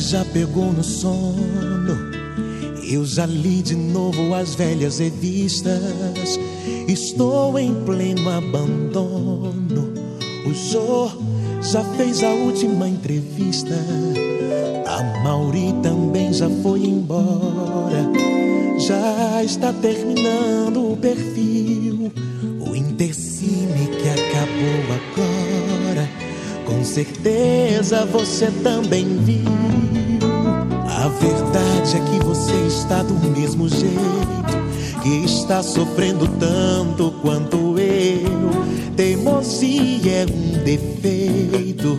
já pegou no sono. Eu já li de novo as velhas revistas. Estou em pleno abandono. O Jô já fez a última entrevista. A Mauri também já foi embora. Já está terminando o perfil. O Intercine que acabou agora, com certeza você também viu. A verdade é que você está do mesmo jeito, que está sofrendo tanto quanto eu. Teimosia é um defeito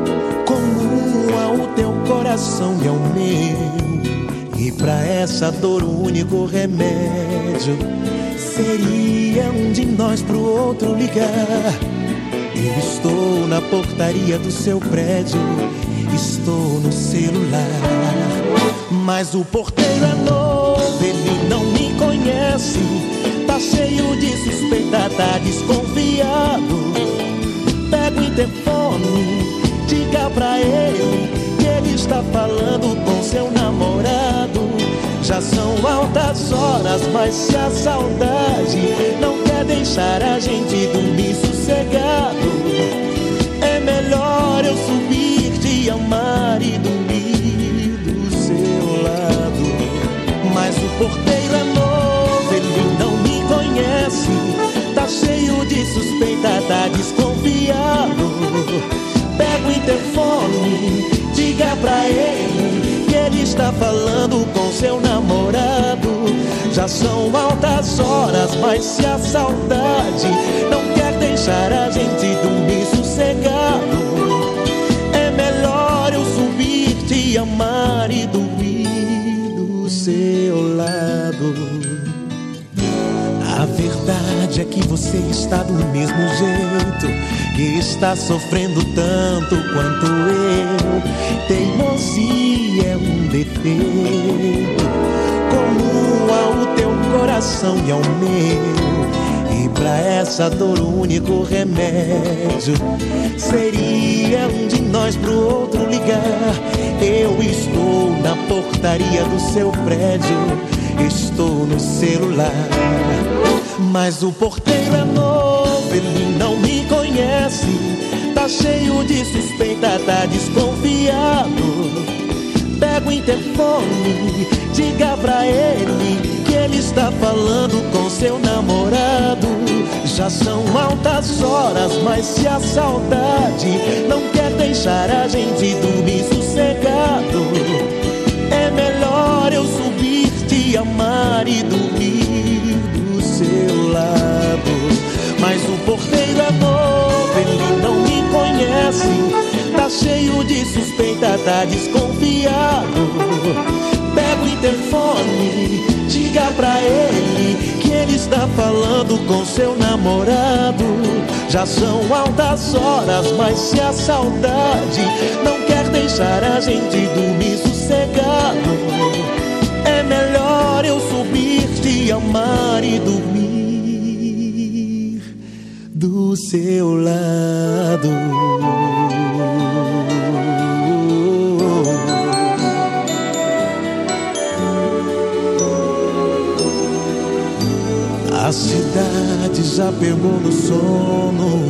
comum ao teu coração e ao meu. E pra essa dor o único remédio seria um de nós pro outro ligar. Eu estou na portaria do seu prédio, estou no celular, mas o porteiro é novo, ele não me conhece. Tá cheio de suspeita, tá desconfiado. Pega o interfone, diga pra ele que ele está falando com seu namorado. Já são altas horas, mas se a saudade não quer deixar a gente dormir sossegado, é melhor eu subir, te amar e dormir do seu lado. Mas o porteiro é novo, ele não me conhece. Tá cheio de suspeita, tá desconfiado. Pega o interfone, diga pra ele que ele está falando com seu namorado. Já são altas horas, mas se a saudade não quer deixar a gente dormir sossegado, é melhor eu subir, te amar e dormir do seu lado. A verdade é que você está do mesmo jeito, que está sofrendo tanto quanto eu. Teimosia é um defeito comum ao teu coração e ao meu. E pra essa dor o único remédio seria um de nós pro outro ligar. Eu estou na portaria do seu prédio, estou no celular, mas o porteiro é novo, ele não me conhece. Tá cheio de suspeita, tá desconfiado. Pega o interfone, diga pra ele que ele está falando com seu namorado. Já são altas horas, mas se a saudade não quer deixar a gente dormir sossegado, é melhor eu subir, te amar e dormir do seu lado. Mas o porteiro é novo, ele não me conhece. Tá cheio de suspeita, tá desconfiado. Pega o interfone, diga pra ele que ele está falando com seu namorado. Já são altas horas, mas se a saudade não quer deixar a gente dormir sossegado, é melhor eu subir, te amar e dormir do seu lado. A cidade já pegou no sono.